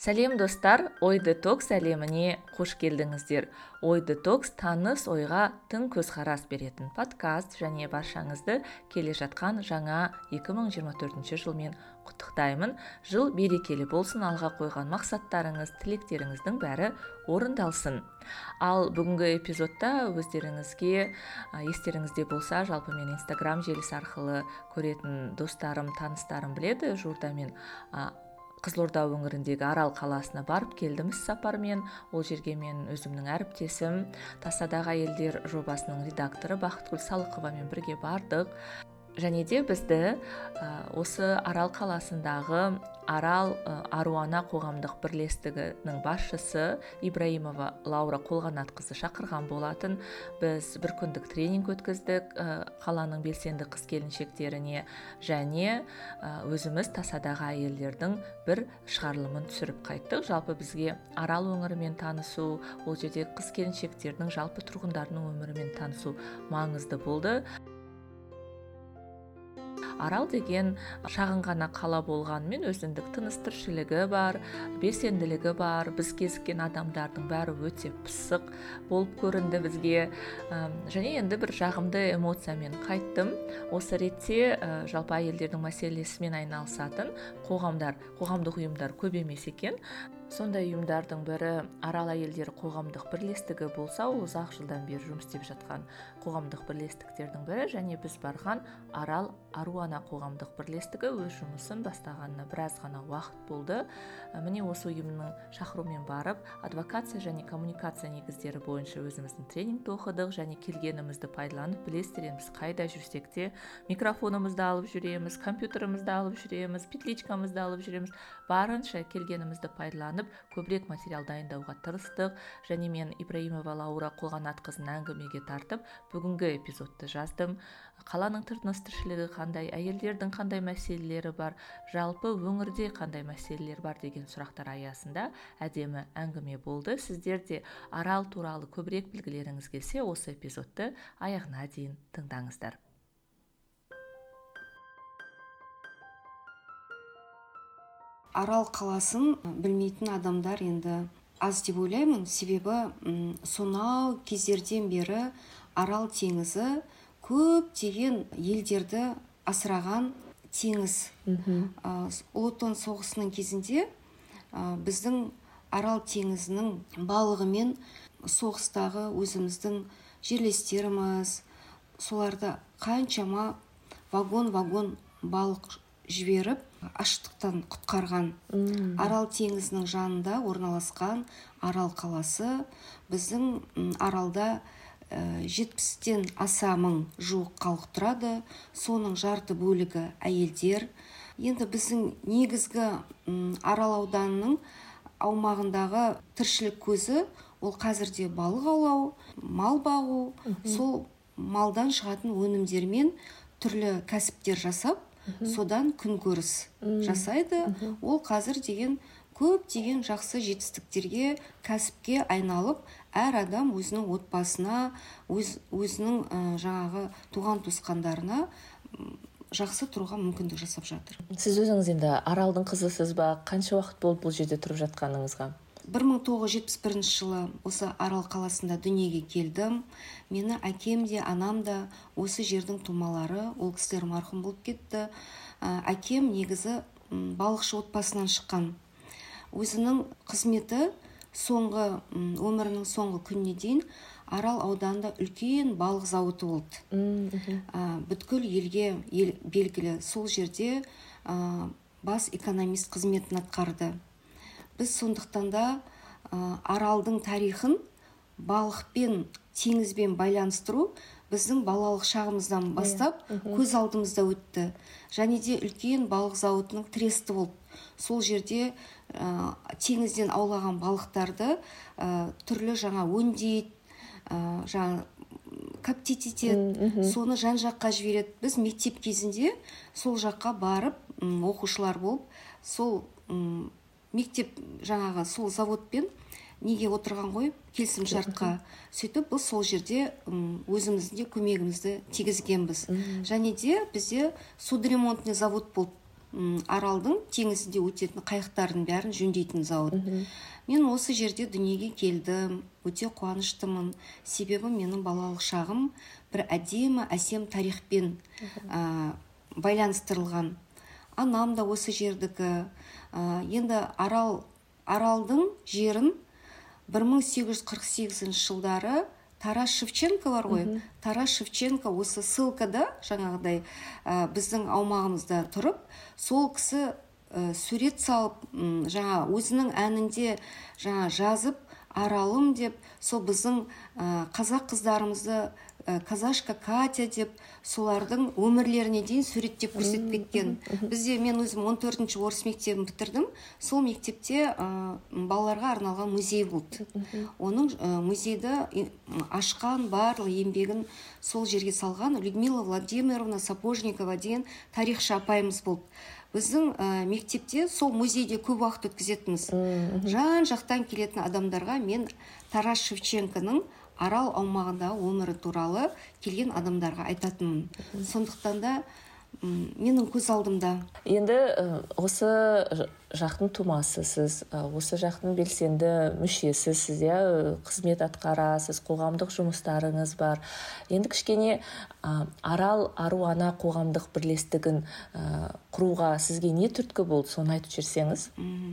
Сәлем достар, Ой детокс әлеміне қош келдіңіздер. Ой детокс таныс ойға тың көзқарас беретін подкаст және баршаңызды келе жатқан жаңа 2024 жылмен құттықтаймын. Жыл берекелі болсын, алға қойған мақсаттарыңыз, тілектеріңіздің бәрі орындалсын. Ал бүгінгі эпизодта өздеріңізге естеріңізде болса, жалпы мен Instagram желісі арқылы көретін достарым, таныстарым біледі, жуырда мен Қызылорда өңіріндегі Арал қаласына барып келдім іссапармен. Ол жерге мен өзімнің әріптесім, Тасадағы әйелдер жобасының редакторы Бақытгүл Салықовамен бірге бардық. Және де бізді осы Арал қаласындағы Арал Аруана қоғамдық бірлестігінің басшысы Ибраимова Лаура Қолғанатқызы шақырған болатын. Біз бір күндік тренинг өткіздік қаланың белсенді қыз-келіншектеріне, және өзіміз Тасадағы әйелдердің бір шығарылымын түсіріп қайттық. Жалпы бізге Арал өңірімен танысу, ол жерде қыз-келіншектердің, жалпы тұрғындарының өмірімен танысу маңызды болды. Арал деген шағын ғана қала болғанымен өзіндік тыныс-тіршілігі бар, белсенділігі бар. Біз кезіккен адамдардың бәрі өте пысық болып көрінді бізге. Және енді бір жағымды эмоциямен қайттым. Осы ретте жалпы әйелдердің мәселесімен айналысатын қоғамдық ұйымдар көп емес екен. Сондай ұйымдардың бірі Арал әйелдері қоғамдық бірлестігі болса, ол ұзақ жылдан бері жұмыс істеп жатқан қоғамдық бірлестіктердің бірі, және біз барған Арал Аруана қоғамдық бірлестігі өз жұмысын бастағанына біраз ғана уақыт болды. Міне осы ұйымның шақыруымен барып, адвокация және коммуникация негіздері бойынша өзіміздің тренингті оқыдық, және келгенімізді пайдаланып, білесіздер, біз қайда жүрсек те микрофонымызды алып жүреміз, компьютерімізді алып жүреміз, петличкамызды алып жүреміз. Барынша келгенімізді пайдаланып көбірек материал дайындауға тырыстық. Және мен Ибраимова Лаура Қолғанатқызын әңгімеге тартып, бүгінгі эпизодты жаздым. Қаланың тыныс-тіршілігі қандай, әйелдердің қандай мәселелері бар, жалпы өңірде қандай мәселелер бар деген сұрақтар аясында әдемі әңгіме болды. Сіздер де Арал туралы көбірек білгілеріңіз келсе, осы эпизодты аяғына дейін тыңдаңыздар. Арал қаласын білмейтін адамдар енді аз деп ойлаймын, себебі сонау кездерден бері Арал теңізі көптеген елдерді асыраған теңіз. Ұлы отан соғысының кезінде біздің Арал теңізінің балығымен соғыстағы өзіміздің жерлестеріміз, соларды қаншама вагон балық жіберіп аштықтан құтқарған. Арал теңізінің жанында орналасқан Арал қаласы біздің Аралда 70-тен аса мың жуық халық тұрады, соның жарты бөлігі әйелдер. Енді біздің негізгі Арал ауданының аумағындағы тіршілік көзі ол қазірде балық аулау, мал бағу, сол малдан шығатын өнімдермен түрлі кәсіптер жасап, содан күнкөріс жасайды. Ол қазір деген көптеген жақсы жетістіктерге, кәсіпке айналып, әр адам өзінің отбасына, өзінің жаңағы туған туысқандарына жақсы тұруға мүмкіндік жасап жатыр. Сіз өзіңіз енді Аралдың қызысыз ба? Қанша уақыт болды бұл жерде тұрып жатқаныңызға? 1971 жылы осы Арал қаласында дүниеге келдім. Мені әкем де, анам да осы жердің тумалары, ол кісілер марқұм болып кетті. Әкем негізі балықшы отбасынан шыққан. Өзінің қызметі өмірінің соңғы күніне дейін Арал ауданында үлкен балық зауыты болды. Бүткіл елге белгілі, сол жерде бас экономист қызметін атқарды. Біз сондықтан да Аралдың тарихын балықпен, теңізбен байланыстыру біздің балалық шағымыздан бастап көз алдымызда өтті. Және де үлкен балық зауытының тресті болды. Сол жерде теңізден аулаған балықтарды түрлі жаңа өңдейді, жаңа коптить етеді, соны жан-жаққа жібереді. Біз мектеп кезінде сол жаққа барып, оқушылар болып, сол мектеп жаңағы сол заводпен неге отырған ғой, келісім шартқа сөйтіп біз сол жерде өзімізде көмегімізді тигізгенбіз. Және де бізде судоремонтный завод болды. аралдың теңізінде өтетін қайықтардың бәрін жөндейтін зауыт. Мен осы жерде дүниеге келдім, өте қуаныштымын. Себебі менің балалық шағым бір әдемі әсем тарихпен байланыстырылған. Анам да осы жердікі. Енді аралдың жерін 1848 жылдары Тарас Шевченко бар ғой. Тарас Шевченко осы ссылкада жаңағыдай біздің аумағымызда тұрып, сол кісі сурет салып, жаңа өзінің әнінде жаңа жазып, аралым деп, сол біздің қазақ қыздарымызды казашка Катя деп, солардың өмірлеріне дейін суреттеп көрсетіп кеткен. Бізде, мен өзім 14-ші орыс мектебін бітірдім. Сол мектепте балаларға арналған музей болды. Оның музейді ашқан барлық еңбегін сол жерге салған Людмила Владимировна Сапожникова деген тарихшы апайымыз болды. Біздің мектепте сол музейде көп уақыт өткізетінбіз. Жан-жақтан келетін адамдарға мен Тарас Шевченконың арал аумағындағы өмірі туралы келген адамдарға айтатынмын. Сондықтан да менің көз алдымда. Енді осы жақтың тумасысыз, осы жақтың белсенді мүшесісіз, қызмет атқарасыз, қоғамдық жұмыстарыңыз бар. Енді кішкене арал аруана қоғамдық бірлестігін құруға сізге не түрткі болды, соны айтып жіберсеңіз?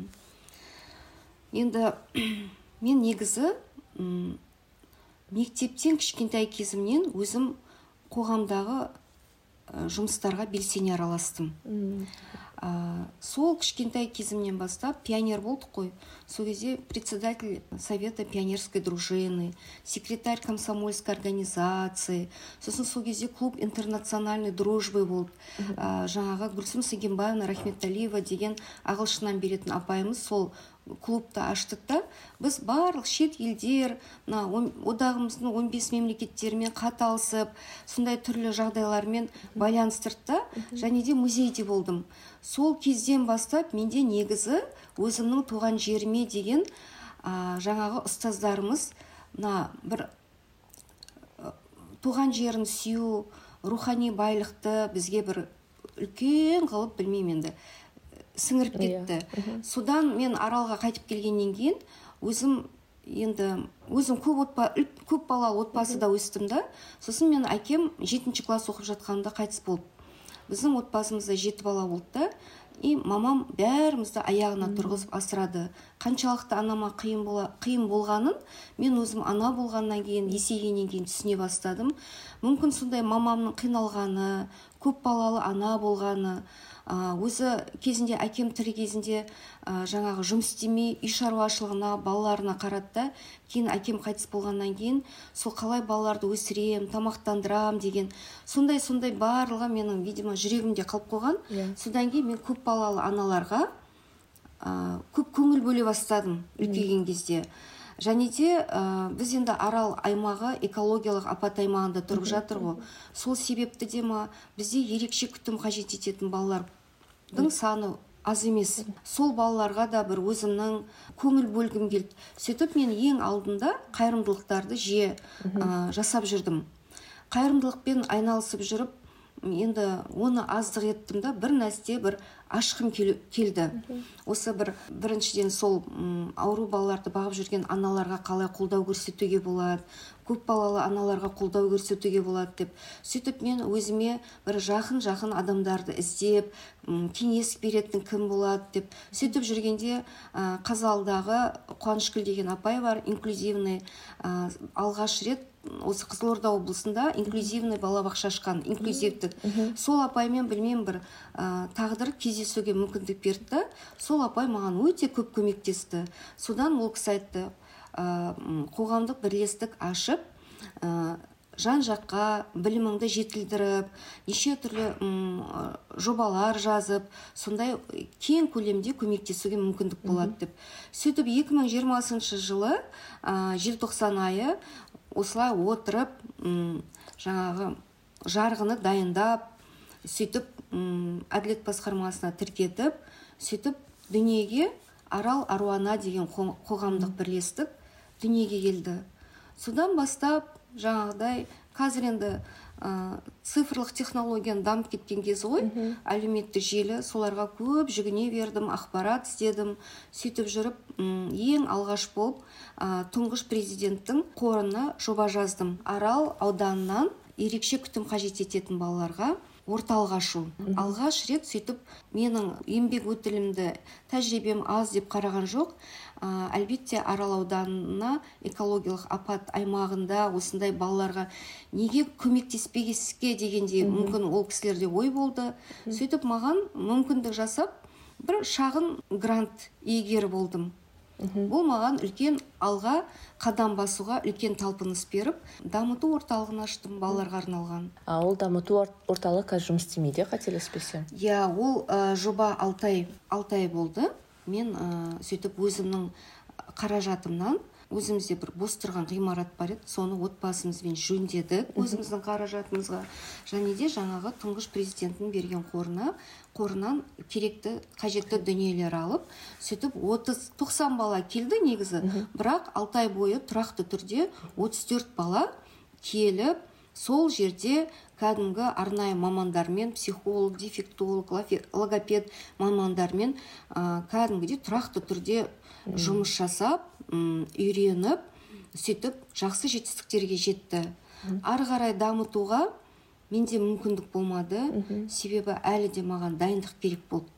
Енді мен негізі мектептен кішкентай кезімнен өзім қоғамдағы жұмыстарға белсене араластым. Сол кішкентай кезімнен бастап пионер болдық қой. Сол кезде председатель совета пионерской дружины, секретарь комсомольской организации, сосын сол кезде клуб интернациональной дружбы болды. Жаңағы Гүлсім Сагенбаевна Рахметалиева деген ағылшыннан беретін апайымыз сол клубты аштық та, біз барлық шет елдер, одағымыздың 15 мемлекеттерімен қаталысып, сондай түрлі жағдайлармен байланыстырды, және де музейде болдым. Сол кезден бастап менде негізі өзімнің туған жеріме деген жаңағы ұстаздарымыз бір туған жерін сүю, рухани байлықты бізге бір үлкен қылып, білмеймін енді, сіңіріп кетті. Содан мен аралға қайтып келгеннен кейін өзім көп балалы отбасыда өстім да. Сосын мен әкем 7-ші класс оқып жатқанда қайтыс болды. Біздің отбасымызда 7 бала болды да, и мамам бәрімізді аяғына тұрғызып асырады. Қаншалықты анама қиын болғанын мен өзім ана болғаннан кейін, есейгеннен кейін түсіне бастадым. Мүмкін сондай мамамның қиналғаны, көп балалы ана болғаны, өзі кезінде әкем тірі кезінде жаңағы жұмыс істемей үй шаруашылығына, балаларына қаратты. Кейін әкем қайтыс болғаннан кейін сол қалай балаларды өсірем, тамақтандырам деген сондай барлығы менің, видимо, жүрегімде қалып қойған. Содан кейін мен көп балалы аналарға көп көңіл бөле бастадым үлкейген кезде. Және де біз енді арал аймағы экологиялық апат аймағында тұрып жатыр ғой. Сол себепті де бізде ерекше күтім қажет ететін балалардың саны аз емес. Сол балаларға да бір өзімнің көңіл бөлгім келді. Сөйтіп мен ең алдында қайырымдылықтарды жиі жасап жүрдім. Қайырымдылықпен айналысып жүріп, енді оны аздық еттім да, бір нәрсе бір ашқым келді. Осы біріншіден сол ауру балаларды бағып жүрген аналарға қалай қолдау көрсетуге болады, көп балалы аналарға қолдау көрсетуге болады деп. Сөйтіп мен өзіме бір жақын адамдарды іздеп, кеңес беретін кім болады деп. Сөйтіп жүргенде Қазалыдағы Қуанышгүл деген апай бар, инклюзивный, алғаш рет осы Қызылорда облысында инклюзивный балабақша ашқан, инклюзивтік. Сол апаймен білмеймін бір тағдыр кездесуге мүмкіндік берді. Сол апай маған өте көп көмектесті. Содан ол кісі айтты, қоғамдық бірлестік ашып, жан-жаққа біліміңді жетілдіріп, неше түрлі жобалар жазып, сондай кең көлемде көмектесуге мүмкіндік болады деп. Сөйтіп 2020 жылы желтоқсан айы осылай отырып, жаңағы жарғыны дайындап, сөйтіп әділет басқармасына тіркетіп, сөйтіп дүниеге арал аруана деген қоғамдық бірлестік дүниеге келді. Содан бастап жаңағыдай қазір енді цифрлық технологияның дамып кеткен кезі ғой, әлеуметтік желі, соларға көп жүгіне бердім, ақпарат іздедім. Сөйтіп жүріп, ең алғаш болып тұңғыш президенттің қорына жоба жаздым. Арал ауданынан ерекше күтім қажет ететін балаларға орталық ашу. Алғаш рет сөйтіп, менің еңбек өтілімді, тәжірибем аз деп қараған жоқ. Әлбетте Арал ауданына экологиялық апат аймағында осындай балаларға неге көмектеспеске дегенде мүмкін ол кісілерде ой болды. Сөйтіп маған мүмкіндік жасап, бір шағын грант иегері болдым. Бұл маған үлкен алға қадам басуға үлкен талпыныс беріп, дамыту орталығын аштым, балаларға арналған. Ол дамыту орталығы қазір жұмыс істемейді, қателеспесем? Иә, ол жоба 6 ай болды. Мен сөйтіп өзімнің қаражатымнан, өзімізде бір бос тұрған ғимарат бар еді, соны отбасымызбен жөндедік өзіміздің қаражатымызға. Және де жаңағы тұңғыш президенттің берген қорынан керекті, қажетті дүниелер алып, сөйтіп 90 бала келді негізі, бірақ 6 ай бойы тұрақты түрде 34 бала келіп, сол жерде кәдімгі арнайы мамандармен, психолог, дефектолог, логопед мамандармен кәдімгідей тұрақты түрде жұмыс жасап, үйреніп, сөйтіп жақсы жетістіктерге жетті. Ары қарай дамытуға менде мүмкіндік болмады, себебі әлі де маған дайындық керек болды.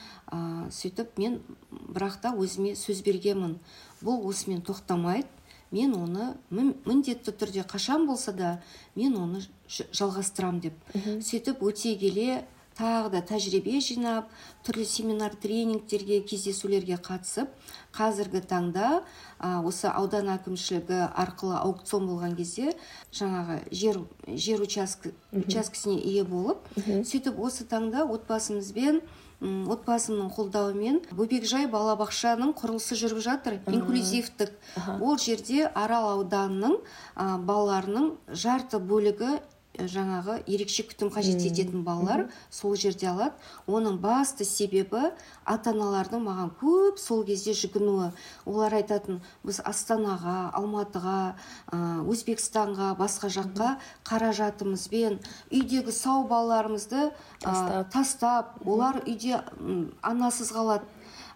Сөйтіп мен бірақ та өзіме сөз бергенмін, бұл осымен тоқтамайды, мен оны міндетті түрде қашан болса да мен оны жалғастырам деп. Сөйтіп өте келе тағы да тәжірибе жинап, түрлі семинар, тренингтерге, кездесулерге қатысып, қазіргі таңда осы аудан әкімшілігі арқылы аукцион болған кезде жаңағы жер учаскесіне ие болып, сөйтіп осы таңда отбасымның қолдауымен бөбекжай балабақшаның құрылысы жүріп жатыр, инклюзивтік. Ол жерде Арал ауданының балаларының жарты бөлігі жаңағы ерекше күтім қажет ететін балалар сол жерде алады. Оның басты себебі ата-аналардың маған көп сол кезде жүгінуі. Олар айтатын, біз Астанаға, Алматыға, Өзбекстанға, басқа жаққа қаражатымызбен үйдегі сау балаларымызды тастап, олар үйде анасыз қалады.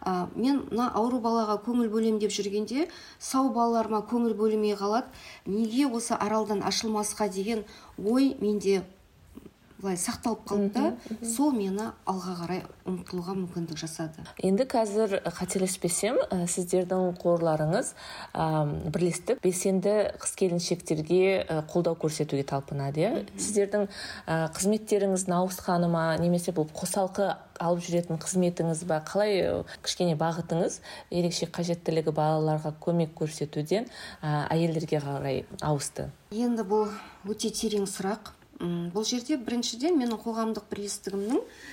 Мен ауру балаға көңіл бөлем деп жүргенде, сау балаларыма көңіл бөлмей қалады. Неге осы Аралдан ашылмасқа деген ой менде былай сақталып қалды, сол мені алға қарай ұмтылуға мүмкіндік жасады. Енді қазір қателеспесем, сіздердің қорларыңыз бірлестік белсенді қыз-келіншектерге қолдау көрсетуге талпынады. Сіздердің қызметтеріңіздің ауысқаны ма, немесе бұл қосалқы алып жүретін қызметіңіз ба, қалай кішкене бағытыңыз ерекше қажеттілігі балаларға көмек көрсетуден әйелдерге қарай ауысты? Енді бұл өте терең сұрақ. Бұл жерде біріншіден менің қоғамдық бірлестігімнің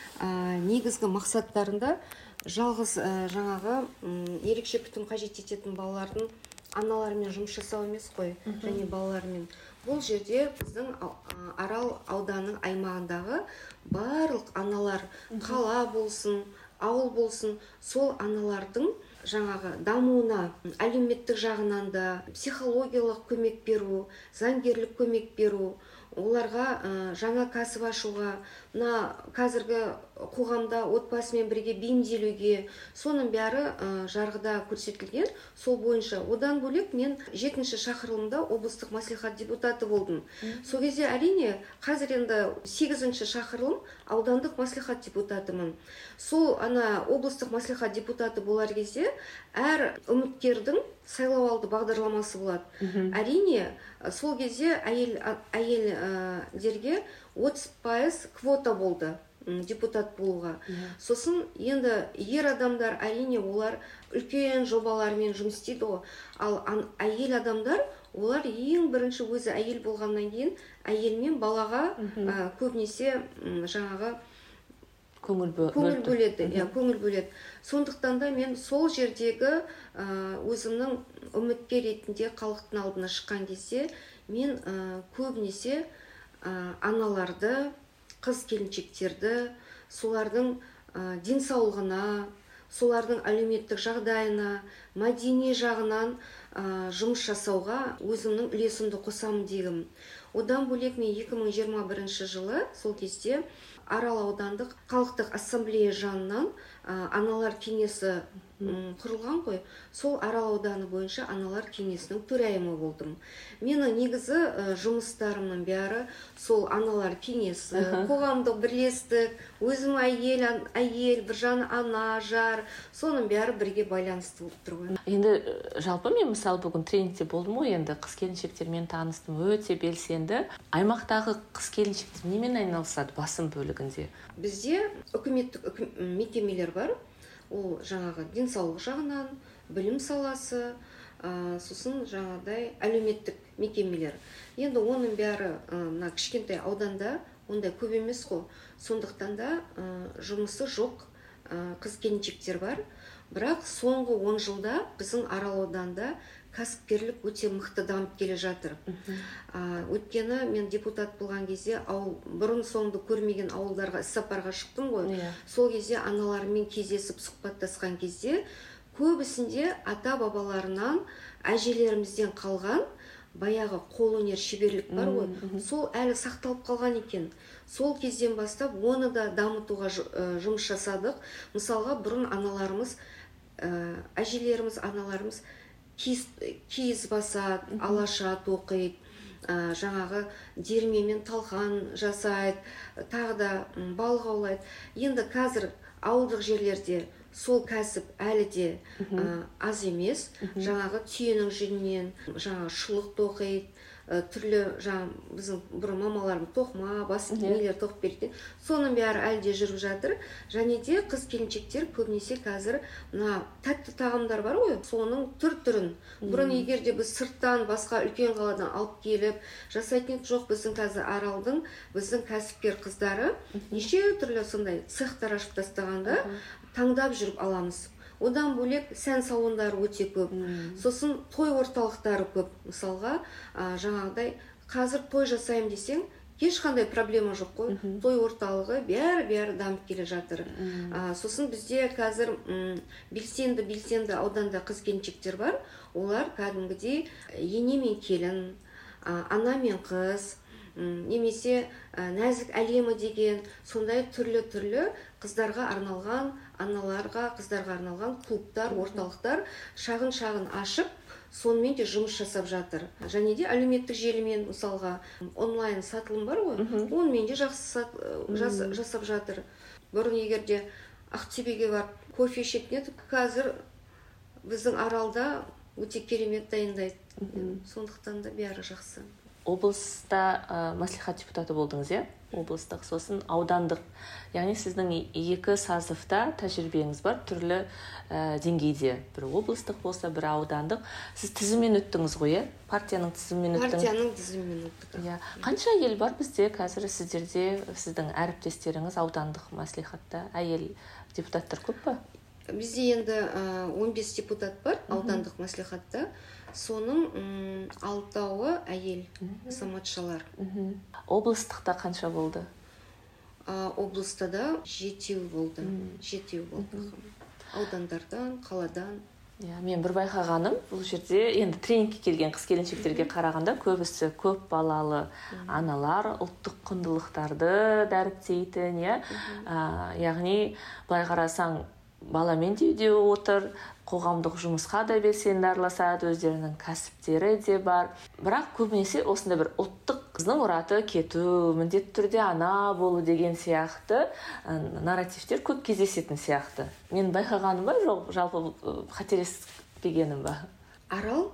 негізгі мақсаттарында жалғыз жаңағы ерекше күтім қажет ететін балалардың аналарымен жұмыс жасау емес қой, және балалармен. Бұл жерде біздің Арал ауданының аймағындағы барлық аналар, қала болсын, ауыл болсын, сол аналардың жаңағы дамуына әлеуметтік жағынан да психологиялық көмек беру, заңгерлік көмек беру, оларға жаңа кәсіп ашуға, қазіргі қоғамда отбасымен бірге бейімделуге, соның бәрі жарғыда көрсетілген. Сол бойынша одан бөлек мен 7-ші шақырылымда облыстық мәслихат депутаты болдым. Сол кезде әрине қазір енді 8-ші шақырылым аудандық мәслихат депутатымын. Сол облыстық мәслихат депутаты болар кезде әр үміткердің сайлауалды бағдарламасы болады. Әрине сол кезде әйелдерге 30% квота болды депутат болуға. Сосын енді ер адамдар, әрине олар үлкен жобалармен жұмыс істейді ғой. Ал әйел адамдар, олар ең бірінші өзі әйел болғаннан кейін әйелмен балаға көбінесе жаңағы көңіл бөледі. Сондықтан да мен сол жердегі өзімнің үміткер ретінде халықтың алдына шыққан кезде мен көбінесе аналарды, қыз-келіншектерді, солардың денсаулығына, солардың әлеуметтік жағдайына, мәдени жағынан жұмыс жасауға өзімнің үлесімді қосамын дегім. Одан бөлек мен 2021 жылы сол кезде Арал аудандық халықтық ассамблея жанынан аналар кеңесі құрылған ғой. Сол Арал ауданы бойынша аналар кеңесінің төрайымы болдым. Менің негізі жұмыстарымның бәрі сол аналар кеңесі, қоғамдық бірлестік, өзім әйел, бір жаны ана, жар, соның бәрі бірге байланысты болып тұр ғой. Енді жалпы мен мысалы бүгін тренингте болдым ғой, енді қыз-келіншектермен таныстым, өте белсенді. Аймақтағы қыз-келіншектер немен айналысады басым бөлігінде? Бізде үкіметтік мекемелер бар. Ол жаңағы денсаулық жағынан, білім саласы, сосын жаңағыдай әлеуметтік мекемелер. Енді оның бәрі кішкентай ауданда ондай көп емес қой. Сондықтан да жұмысы жоқ қыз-келіншектер бар. Бірақ соңғы 10 жылда біздің Арал ауданында кәсіпкерлік өте мықты дамып келе жатыр. Өйткені мен депутат болған кезде бұрын соңды көрмеген ауылдарға іссапарға шықтым ғой. Сол кезде аналармен кездесіп сұхбаттасқан кезде көбісінде ата-бабаларынан, әжелерімізден қалған баяғы қолөнер шеберлік бар ғой. Сол әлі сақталып қалған екен. Сол кезден бастап оны да дамытуға жұмыс жасадық. Мысалға бұрын аналарымыз киіз басады, алаша тоқиды, жаңағы дермемен талқан жасайды, тағы да балық аулайды. Енді қазір ауылдық жерлерде сол кәсіп әлі де аз емес. Жаңағы түйенің жүнінен жаңағы шұлық тоқиды, түрлі біздің бұрын мамаларымыз тоқма, басып нелер тоқып берді. Соның бәрі әлі де жүріп жатыр. Және де қыз-келіншектер көбінесе қазір тәтті тағамдар бар ғой, соның түр-түрін. Бұрын егер де біз сырттан басқа үлкен қаладан алып келіп жасайтын жоқ, біздің қазір Аралдың біздің кәсіпкер қыздары неше түрлі сондай цехтар ашып тастағанда таңдап жүріп аламыз. Одан бөлек сән салондары өте көп. Сосын той орталықтары көп. Мысалға, жаңағыдай қазір той жасаймын десең, ешқандай проблема жоқ қой. Той орталығы бәрі дамып келе жатыр. Сосын бізде қазір белсенді ауданда қыз-келіншектер бар. Олар кәдімгідей ене мен келін, ана мен қыз, немесе нәзік әлемі деген сондай түрлі қыздарға арналған, қыздарға арналған клубтар, орталықтар шағын ашып, сонымен де жұмыс жасап жатыр. Және де әлеуметтік желімен, мысалға, онлайн сатылым бар ғой, онымен де жақсы жасап жатыр. Бұрын егерде Ақтөбеге барып кофе ішетін едік, қазір біздің Аралда өте керемет дайындайды. Сондықтан да бәрі жақсы. Облыста мәслихат депутаты болдыңыз, иә? Облыстық, сосын аудандық. Яғни сіздің екі сазывта тәжірибеңіз бар, түрлі деңгейде. Бір облыстық болса, бір аудандық. Сіз тізіммен өттіңіз ғой, иә? Партияның тізіммен өттіңіз. Партияның тізіммен өттік. Қанша ел бар бізде қазір сіздерде, сіздің әріптестеріңіз аудандық мәслихатта? Әйел депутаттар көп па? Бізде енді 15 депутат бар аудандық мәслихатта. Соның 6-ы әйел азаматшалар. Облыстықта қанша болды? Облыста да 7 болды. 7 болды. Аудандардан, қаладан. Мен бір байқағаным, бұл жерде енді тренингке келген қыз-келіншектерге қарағанда көбісі көп балалы аналар, ұлттық құндылықтарды дәріптейтін, яғни былай қарасаң баламен де үйде отыр, қоғамдық жұмысқа да белсенді араласады, өздерінің кәсіптері де бар. Бірақ көбінесе осындай бір ұлттық қыздың ұраты кету, міндетті түрде ана болу деген сияқты нарративтер көп кездесетін сияқты. Мен байқағаным ба, жоқ, жалпы қателеспегенім ба? Арал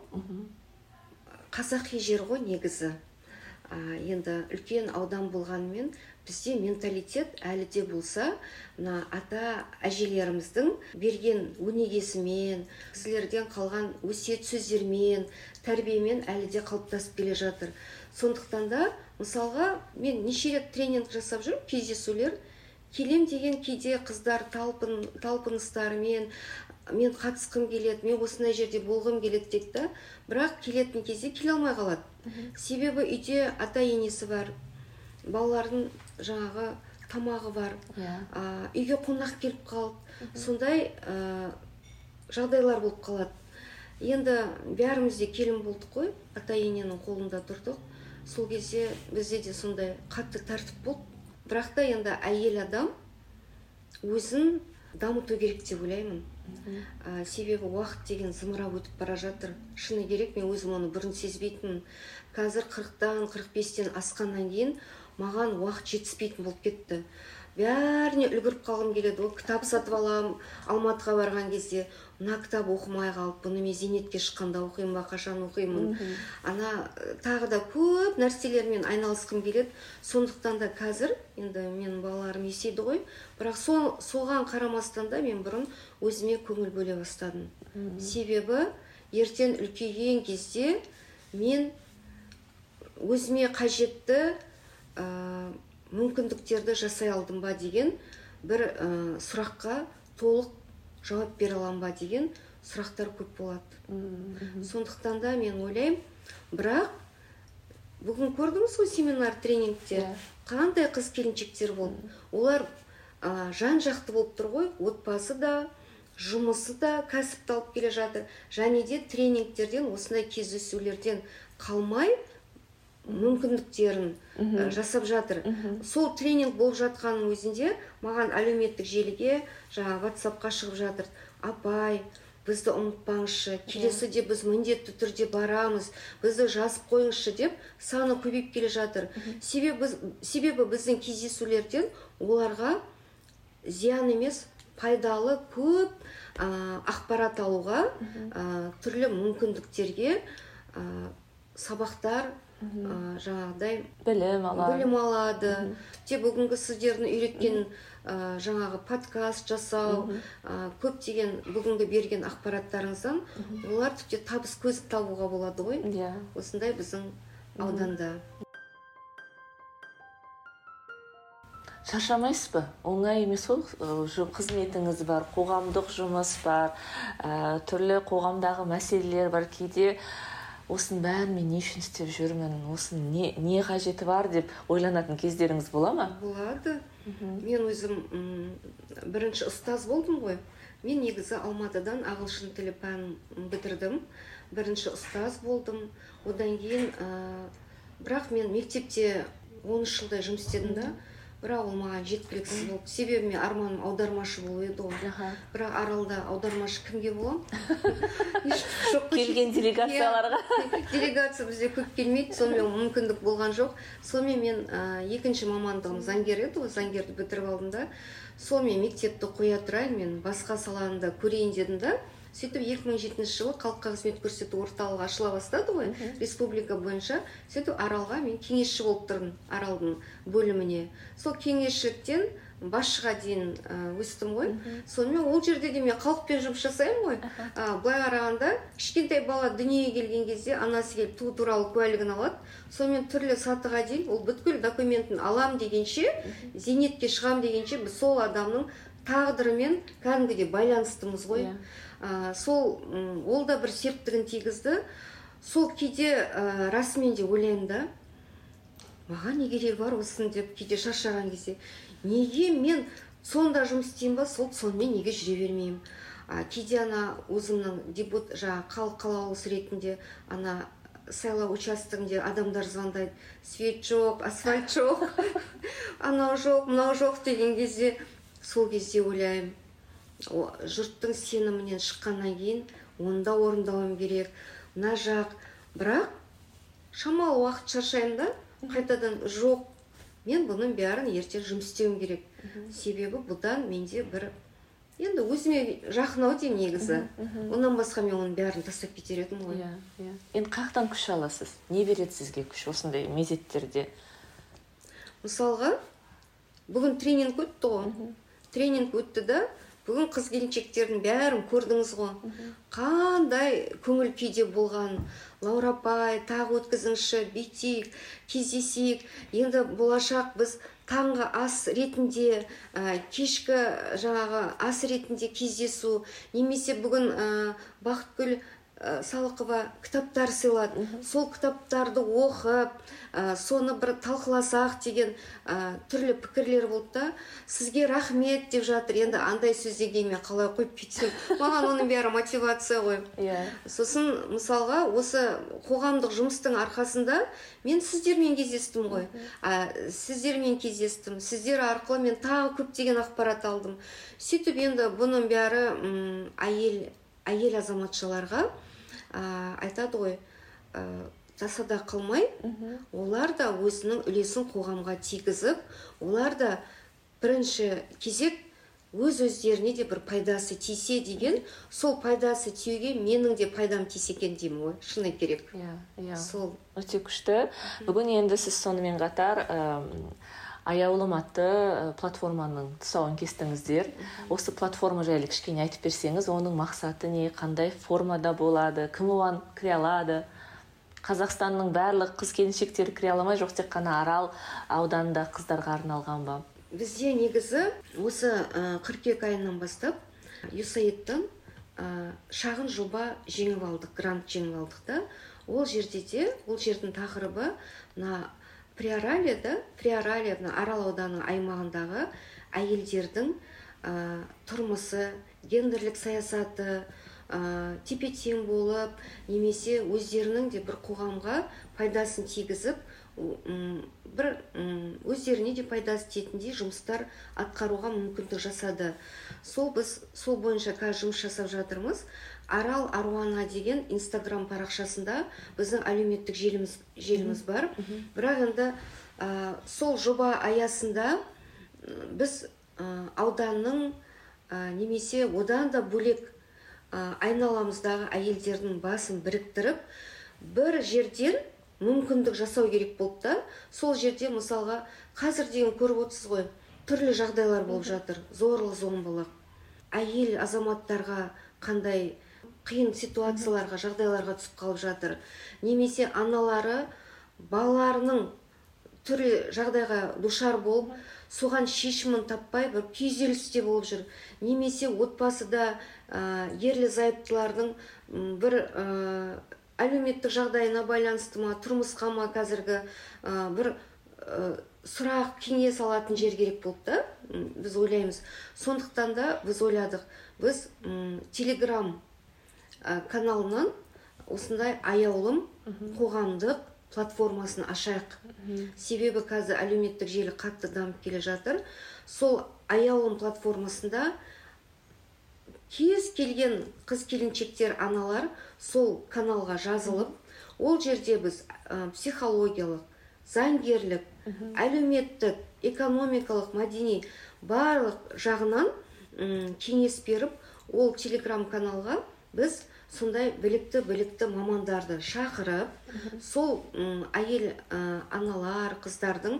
қазақи жер ғой негізі. Енді үлкен аудан болғанымен бізде менталитет әлі де болса, ата әжелеріміздің берген өнегесімен, кісілерден қалған өсиет сөздермен, тәрбиемен әлі де қалыптасып келе жатыр. Сондықтан да, мысалға, мен неше рет тренинг жасап жүріп, кездесулер, келем деген кейде қыздар талпыныстарымен, мен қатысқым келеді, мен осындай жерде болғым келеді дейді, бірақ келетін кезде келе алмай қалады. Себебі үйде ата енесі бар, балалардың жаңағы тамағы бар, Иә. үйге қонақ келіп қалды, сондай жағдайлар болып қалады. Енді бәріміз де келін болдық қой, ата ененің қолында тұрдық. Сол кезде бізде де сондай қатты тәртіп болды. Бірақ та енді әйел адам өзін дамыту керек деп ойлаймын. Себебі уақыт деген зымырап өтіп бара жатыр. Шыны керек, мен өзім оны бұрын сезбейтінмін. Қазір 40-тан 45-тен асқаннан кейін маған уақыт жетіспейтін болып кетті. Бәріне үлгіріп қалғым келеді. Кітап сатып алам, Алматыға барған кезде, мына кітап оқымай қалып, бұны мен зейнетке шыққанда оқимын ба, қашан оқимын. Тағы да көп нәрселермен айналысқым келеді. Сондықтан да қазір енді менің балаларым есейді ғой, бірақ соған қарамастан да мен бұрын өзіме көңіл бөле бастадым. Себебі ертең үлкейген кезде мен өзіме қажетті мүмкіндіктерді жасай алдым ба деген бір сұраққа толық жауап бере алам ба деген сұрақтар көп болады. Сондықтан да мен ойлаймын, бірақ бүгін көрдіңіз ғой семинар, тренингте қандай қыз келіншектер болды. Олар жан-жақты болып тұр ғой, отбасы да, жұмысы да, кәсіпті алып келе жатыр. Және де тренингтерден, осындай кездесулерден қалмай мүмкіндіктерін жасап жатыр. Сол тренинг болып жатқанның өзінде маған әлеуметтік желіге, WhatsApp-қа шығып жатыр. Апай, бізді ұмытпаңызшы, келесіде біз міндетті түрде барамыз, бізді жазып қойыңызшы деп саны көбейіп келе жатыр. Себебі біздің кездесулерден оларға зиян емес, пайдалы көп ақпарат алуға, түрлі мүмкіндіктерге сабақтар, жаңағыдай білім алады. Те бүгінгі сіздердің үйреткен жаңағы подкаст жасау, көптеген бүгінгі берген ақпараттарыңыздан олар тіпті табыс көзі табуға болады ғой. Осындай біздің ауданда. Шаршамайсыз ба? Оңай емес ол, қызметіңіз бар, қоғамдық жұмыс бар, түрлі қоғамдағы мәселелер бар. Кейде осының бәрін мен не үшін істеп жүрмін, осының не қажеті бар деп ойланатын кездеріңіз бола ма? Болады. Мен өзім бірінші ұстаз болдым ғой. Мен негізі Алматыдан ағылшын тілі пәнін бітірдім. Бірінші ұстаз болдым. Одан кейін, бірақ мен мектепте 13 жылдай жұмыс істедім да, бірақ ол маған жеткіліксіз болды. Себебі мен арманым аудармашы болу еді ғой. Бірақ аралда аудармашы кімге болам? Келген делегацияларға. Делегация бізде көп келмейді, сонымен мүмкіндік болған жоқ. Сонымен мен екінші мамандығым заңгер еді ғой, заңгерді бітіріп алдым да. Сонымен мектепті қоя тұрайын, мен басқа саланы да көрейін дедім да. Сөйтіп 2007 жылы халыққа қызмет көрсету орталығы ашыла бастады ғой, республика бойынша. Сөйтіп аралға мен кеңесші болып тұрдым, аралдың бөліміне. Сол кеңесшіліктен басшыға дейін өстім ғой. Сонымен ол жерде де мен халықпен жұмыс жасаймын ғой. Былай қарағанда кішкентай бала дүниеге келген кезде анасы келіп туу туралы куәлігін алады. Сонымен түрлі сатыға дейін ол бүткіл документін алам дегенше, зейнетке шығам дегенше біз сол адамның тағдырымен кәдімгідей байланыстымыз ғой. Ол да бір септігін тигізді. Сол кейде расымен де ойлаймын да, маған не керегі бар осыны деп кейде шаршаған кезде. Неге мен сонда жұмыс істеймін ба, сонымен неге жүре бермеймін? Кейде өзімнің халық қалаулысы ретінде сайлау участогінде адамдар звондайды. Свет жоқ, асфальт жоқ, анау жоқ, мынау жоқ деген кезде, сол кезде ойлаймын, жұрттың сенімінен шыққаннан кейін онда орындауым керек, мына жақ. Бірақ шамалы уақыт шаршаймын да, қайтадан жоқ, мен бұның бәрін ертең жұмыс істеуім керек. Себебі бұдан менде бір, енді өзіме жақынау деймін негізі. Онан басқа мен оның бәрін тастап кетер едім ғой. Енді қаяқтан күш аласыз? Не береді сізге күш осындай мезеттерде? Мысалға, бүгін тренинг өтті ғой. Тренинг өтті да, бүгін қыз келіншектердің бәрін көрдіңіз ғой. Қандай көңіл күйде болған. Лаура апай, тағы өткізіңізші, бүйтейік, кездесейік. Енді болашақ біз таңғы ас ретінде, кешкі ас ретінде кездесу, немесе бүгін Бақытгүл Салықова кітаптар сыйлады. Сол кітаптарды оқып, соны бір талқыласақ деген түрлі пікірлер болды да. Сізге рахмет деп жатыр. Енді андай сөзден кейін мен қалай қойып кетсем, маған оның бәрі мотивация ғой. Сосын мысалға осы қоғамдық жұмыстың арқасында мен сіздермен кездестім ғой. Сіздермен кездестім. Сіздер арқылы мен тағы көптеген ақпарат алдым. Сөйтіп енді бұның бәрі әйел азаматшаларға айтады ғой, тасада қылмай, олар да өзінің үлесін қоғамға тигізіп, олар да бірінші кезек өз-өздеріне де бір пайдасы тисе деген, сол пайдасы тиюге менің де пайдам тисе екен деймін ғой, шыны керек. Сол өте күшті. Бүгін енді сіз сонымен қатар Аяулым атты платформаның тұсауын кестіңіздер. Осы платформа жайлы кішкене айтып берсеңіз, оның мақсаты не, қандай формада болады, кім оған кіре алады? Қазақстанның барлық қыз-келіншектері кіре аламай, жоқ тек қана Арал ауданында қыздарға арналған ба? Бізде негізі осы қыркүйек айынан бастап USAID-тан шағын жоба жеңіп алдық, грант жеңіп алдық та. Ол жердің тақырыбы Приоралия Арал ауданы аймағындағы әйелдердің тұрмысы, гендерлік саясаты, тепе-тең болып, немесе өздерінің де бір қоғамға пайдасын тигізіп, өздеріне де пайдасы тиетіндей жұмыстар атқаруға мүмкіндік жасады. Біз сол бойынша қазір жұмыс жасап жатырмыз. Арал Аруана деген Инстаграм парақшасында біздің әлеуметтік желіміз бар. Бірақ енді сол жоба аясында біз ауданның немесе одан да бөлек айналамыздағы әйелдердің басын біріктіріп, бір жерден мүмкіндік жасау керек болды да. Сол жерде мысалға қазір деген көріп отырсыз ғой, түрлі жағдайлар болып жатыр, зорлық-зомбылық, әйел азаматтарға қандай қиын ситуацияларға, жағдайларға түсіп қалып жатыр. Немесе аналары балаларының түрлі жағдайға душар болып, соған шешімін таппай бір күйзелісте болып жүр. Немесе отбасыда ерлі-зайыптылардың бір әлеуметтік жағдайына байланысты ма, тұрмысқа ма қазіргі бір сұрақ, кеңес алатын жер керек болды да, біз ойлаймыз. Сондықтан да біз ойладық, біз Телеграм каналынан осындай аяулым қоғамдық платформасын ашайық. Себебі қазір әлеуметтік желі қатты дамып келе жатыр. Сол аяулым платформасында кез келген қыз-келіншектер, аналар сол каналға жазылып, ол жерде біз психологиялық, заңгерлік, әлеуметтік, экономикалық, мәдени барлық жағынан кеңес беріп, ол телеграм каналға біз сондай білікті мамандарды шақырып, сол әйел аналар, қыздардың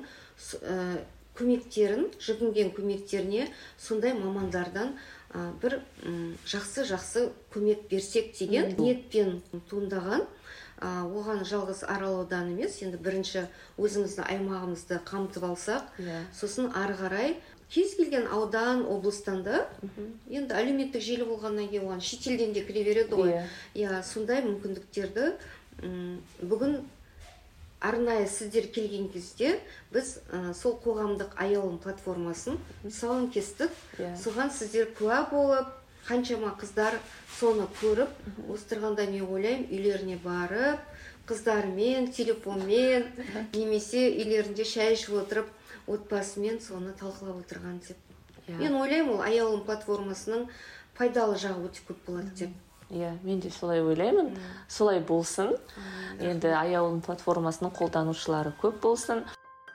көмектерін, жүгінген көмектеріне сондай мамандардан бір жақсы көмек берсек деген ниетпен туындаған. Оған жалғыз Арал ауданы емес, енді бірінші өзіміздің аймағымызды қамтып алсақ, сосын ары қарай кез келген аудан, облыстанда, енді әлеуметтік желі болғаннан кейін оған шетелден де кіре береді ғой. Сондай мүмкіндіктерді бүгін арнайы сіздер келген кезде біз сол қоғамдық аяулым платформасын тұсауын кестік. Соған сіздер куә болып, қаншама қыздар соны көріп, отырғанда мен ойлаймын, үйлеріне барып, қыздармен, телефонмен, немесе үйлерінде шай ішіп отырып, отбасымен соны талқылап отырған деп. Мен ойлаймын, ол аяулым платформасының пайдалы жағы өте көп болады деп. Мен де солай ойлаймын. Солай болсын. Енді аяулым платформасының қолданушылары көп болсын.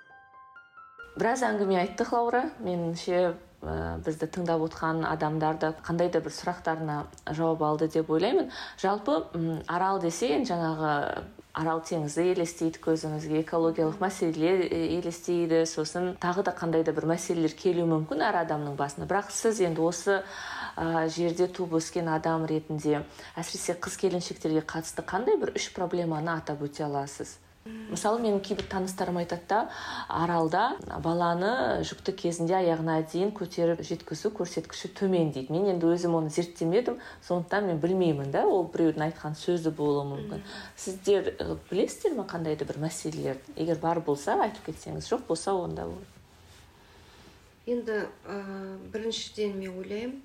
Біраз әңгіме айттық, Лаура. Меніңше бізді тыңдап отқан адамдар да қандай да бір сұрақтарына жауап алды деп ойлаймын. Жалпы Арал десе, жаңағы Арал теңізі елестейді көзімізге, экологиялық мәселелер елестейді, сосын тағы да қандай да бір мәселелер келуі мүмкін әр адамның басына. Бірақ сіз енді осы жерде туып өскен адам ретінде, әсіресе қыз-келіншектерге қатысты қандай бір 3 проблеманы атап өте аласыз? Мысалы, менің кейбір таныстарым айтады да, Аралда баланы жүкті кезінде аяғына дейін көтеріп жеткізу көрсеткіші төмен дейді. Мен енді өзім оны зерттемедім, сондықтан мен білмеймін да, ол біреудің айтқан сөзі болуы мүмкін. Сіздер білесіздер ме қандай да бір мәселелер? Егер бар болса, айтып кетсеңіз, жоқ болса онда ол. Енді біріншіден мен ойлаймын,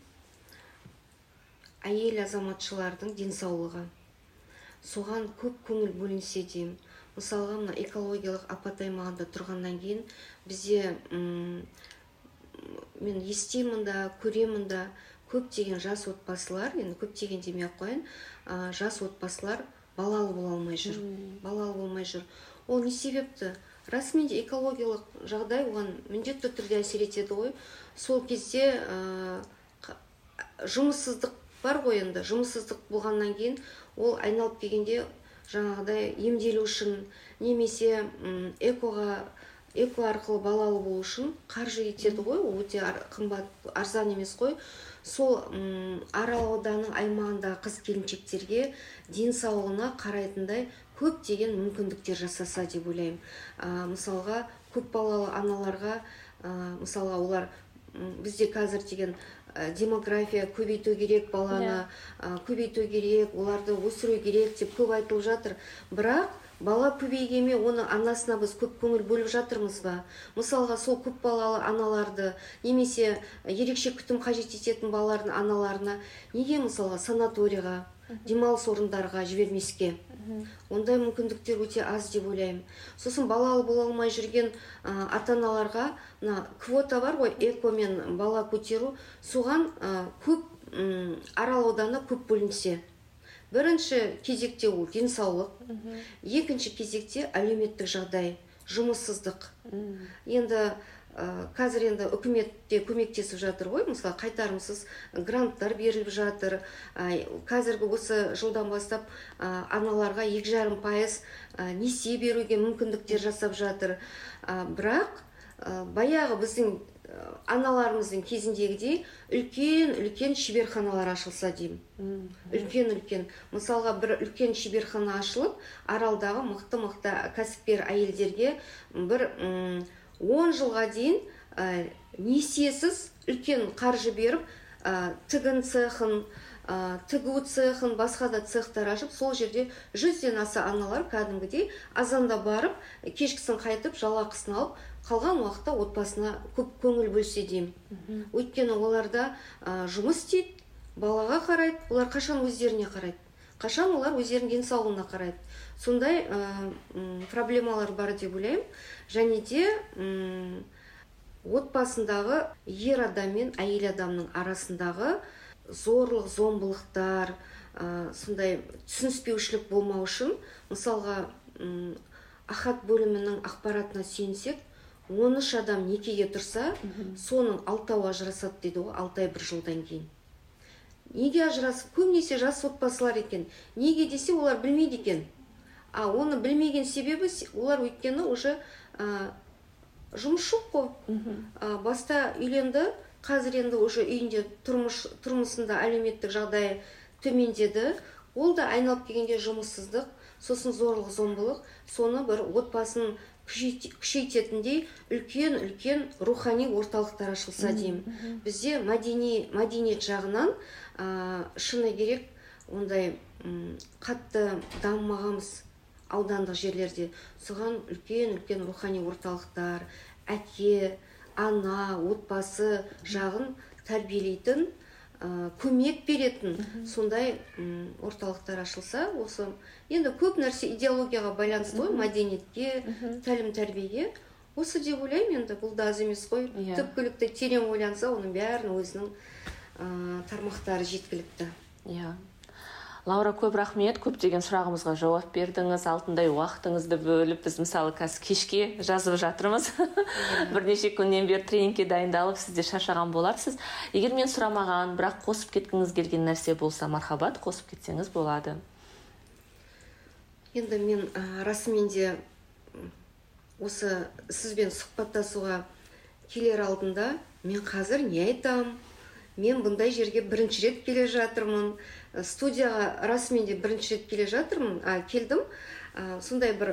әйел азаматшылардың денсаулығы. Соған көп көңіл бөлінсе деймін. Мысалға, мына экологиялық апат аймағында тұрғаннан кейін бізде мен естимін да, көремін да, көптеген жас отбасылар, енді көптеген демей ақ қояйын, жас отбасылар балалы бола алмай жүр. Балалы болмай жүр. Ол не себепті? Расымен де экологиялық жағдай оған міндетті түрде әсер етеді ғой. Сол кезде жұмыссыздық бар ғой енді. Жұмыссыздық болғаннан кейін ол айналып келгенде жаңағыдай емделу үшін немесе эко арқылы балалы болу үшін қаржы етеді ғой, ол өте қымбат, арзан емес қой. Сол Арал ауданының аймағындағы қыз-келіншектерге денсаулығына қарайтындай көптеген мүмкіндіктер жасаса деп ойлаймын. Мысалға, көп балалы аналарға, мысалға, олар бізде қазір деген демография көбейту керек, баланы көбейту керек, оларды өсіру керек деп көп айтылып жатыр. Бірақ бала көбейгенмен оны анасына біз көп көңіл бөліп жатырмыз ба? Мысалға, сол көп балалы аналарды немесе ерекше күтім қажет ететін балалардың аналарына неге мысалға санаторияға, демалыс орындарға жібермеске? Ондай мүмкіндіктер өте аз деп ойлаймын. Сосын балалы бола алмай жүрген ата-аналарға квота бар ғой, экомен бала көтеру, соған көп Арал ауданы көп бөлінсе. Бірінші кезекте ол денсаулық, екінші кезекте әлеуметтік жағдай, жұмыссыздық. Енді қазір енді үкіметте көмектесіп жатыр ғой, мысалы қайтарымсыз гранттар беріліп жатыр. Қазіргі осы жылдан бастап аналарға 2,5% несие беруге мүмкіндіктер жасап жатыр. Бірақ баяғы біздің аналарымыздың кезіндегідей үлкен шеберханалар ашылса деймін. Үлкен. Мысалға, бір үлкен шеберхана ашылып, Аралдағы мықты кәсіпкер әйелдерге бір 10 жылға дейін несиесіз үлкен қаржы беріп, тігін цехын, тігу цехын, басқа да цехтар ашып, сол жерде 100-ден аса аналар кәдімгідей азанда барып, кешкісін қайтып, жалақысын алып, қалған уақытта отбасына көп көңіл бөлсе деймін. Өйткені оларда жұмыс істейді, балаға қарайды, олар қашан өздеріне қарайды, қашан олар өздерінің денсаулығына қарайды. Сондай проблемалар бар деп ойлаймын. Және де отбасындағы ер адам мен әйел адамның арасындағы зорлық, зомбылықтар, сондай түсініспеушілік болмау үшін, мысалға, ахат бөлімінің ақпаратына сүйенсек, 13 адам некеге тұрса, соның 6-ы ажырасады дейді ғой, 6 ай 1 жылдан кейін. Неге ажырасып? Көбінесе жас отбасылар екен. Неге десе, олар білмейді екен. Оны білмеген себебі, олар өйткені уже жұмыс жоқ қой. Баста үйленді, қазір енді уже үйінде тұрмысында әлеуметтік жағдай төмендеді. Ол да айналып келгенде жұмыссыздық, сосын зорлық, зомбылық, соны бір отбасын күшейтетіндей үлкен рухани орталықтар ашылса деймін. Бізде мәдениет жағынан шыны керек ондай қатты дамымағанбыз аудандық жерлерде. Соған үлкен рухани орталықтар, әке, ана, отбасы жағын тәрбиелейтін, көмек беретін сондай орталықтар ашылса, осы енді көп нәрсе идеологияға байланысты ғой, мәдениетке, тәлім-тәрбиеге. Осы деп ойлаймын, енді бұл да аз емес қой. Түпкілікті терең ойланса, оның бәрінің өзінің тармақтары жеткілікті. Лаура, көп рахмет, көптеген сұрағымызға жауап бердіңіз, алтындай уақытыңызды бөліп, біз мысалы қазір кешке жазып жатырмыз. Бірнеше күннен бері тренингке дайындалып, сіз де шаршаған боларсыз. Егер мен сұрамаған, бірақ қосып кеткіңіз келген нәрсе болса, мархабат, қосып кетсеңіз болады. Енді мен расымен де осы сізбен сұхбаттасуға келер алдында мен қазір не айтам? Мен бұндай жерге бірінші рет келе жатырмын. Студияға расымен де бірінші рет келе жатырмын. Келдім. Сондай бір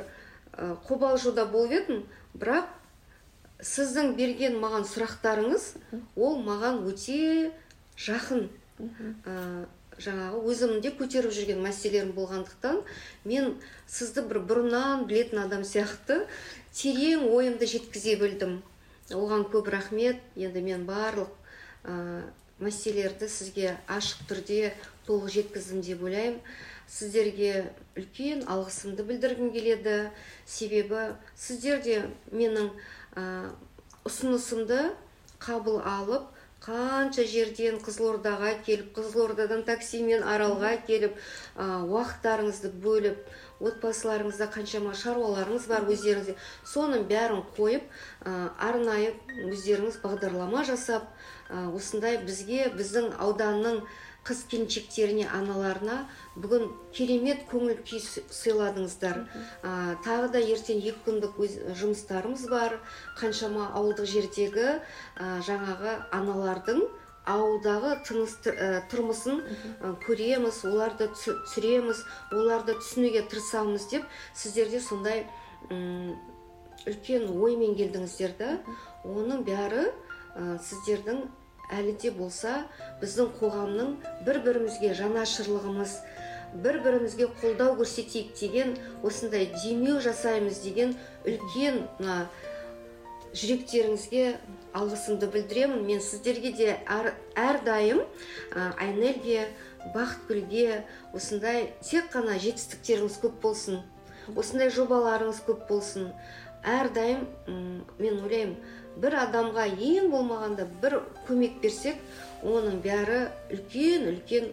қобалжуда болып едім, бірақ сіздің берген маған сұрақтарыңыз ол маған өте жақын. Жаңағы өзімде көтеріп жүрген мәселелерім болғандықтан мен сізді бір бұрыннан білетін адам сияқты терең ойымды жеткізе білдім. Оған көп рахмет. Енді мен барлық мәселелерді сізге ашық түрде толық жеткіздім деп ойлаймын. Сіздерге үлкен алғысымды білдіргім келеді. Себебі сіздер де менің ұсынысымды қабыл алып, қанша жерден Қызылордаға келіп, Қызылордадан таксимен Аралға келіп, уақыттарыңызды бөліп, отбасыларыңызда қаншама шаруаларыңыз бар өздеріңізде, соның бәрін қойып, арнайы өздеріңіз бағдарлама жасап, осындай бізге, біздің ауданның қыз-келіншектеріне, аналарына бүгін керемет көңіл күй сыйладыңыздар. Тағы да ертең 2 күндік жұмыстарымыз бар. Қаншама ауылдық жердегі жаңағы аналардың ауылдағы тұрмысын көреміз, оларды түсіреміз, оларды түсінуге тырысамыз деп сіздерде сондай үлкен оймен келдіңіздер да. Оның бәрі сіздердің әлі де болса біздің қоғамның бір-бірімізге жанашырлығымыз, бір-бірімізге қолдау көрсетейік деген, осындай демеу жасаймыз деген үлкен жүректеріңізге алғысымды білдіремін. Мен сіздерге де әрдайым Айнелге, Бақытгүлге осындай тек қана жетістіктеріңіз көп болсын, осындай жобаларыңыз көп болсын. Әрдайым мен ойлаймын, бір адамға ең болмағанда бір көмек берсек, оның бәрі үлкен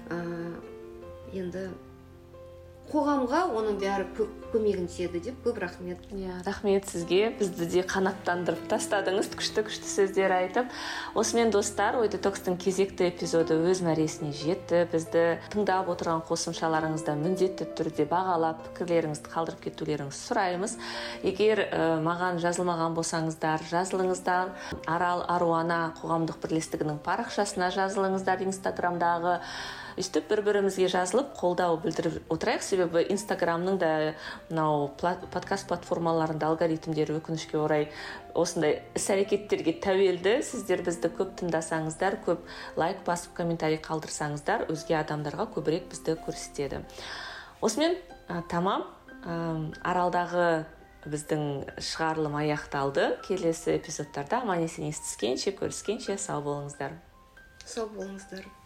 енді қоғамға оның бәрі көмегін тиеді деп көп рахмет. Рахмет сізге. Бізді де қанаттандырып тастадыңыз, күшті сөздер айтып. Осымен достар, Ой детокстың кезекті эпизоды өз мәресіне жетті. Бізді тыңдап отырған қосымшаларыңызда міндетті түрде бағалап, пікірлеріңізді қалдырып кетулеріңізді сұраймыз. Егер маған жазылмаған болсаңыздар, жазылыңыздар. Арал Аруана қоғамдық бірлестігінің парақшасына жазылыңыздар, Инстаграмдағы. Үстіп бір-бірімізге жазылып, қолдау білдіріп отырайық, себебі Инстаграмның да подкаст платформаларында алгоритмдері өкінішке орай осындай іс-әрекеттерге тәуелді. Сіздер бізді көп тыңдасаңыздар, көп лайк басып, комментарий қалдырсаңыздар, өзге адамдарға көбірек бізді көрсетеді. Осымен тамам, Аралдағы біздің шығарылым аяқталды. Келесі эпизодтарда аман-есен естіскенше, көріскенше сау болыңыздар. Сау болыңыздар.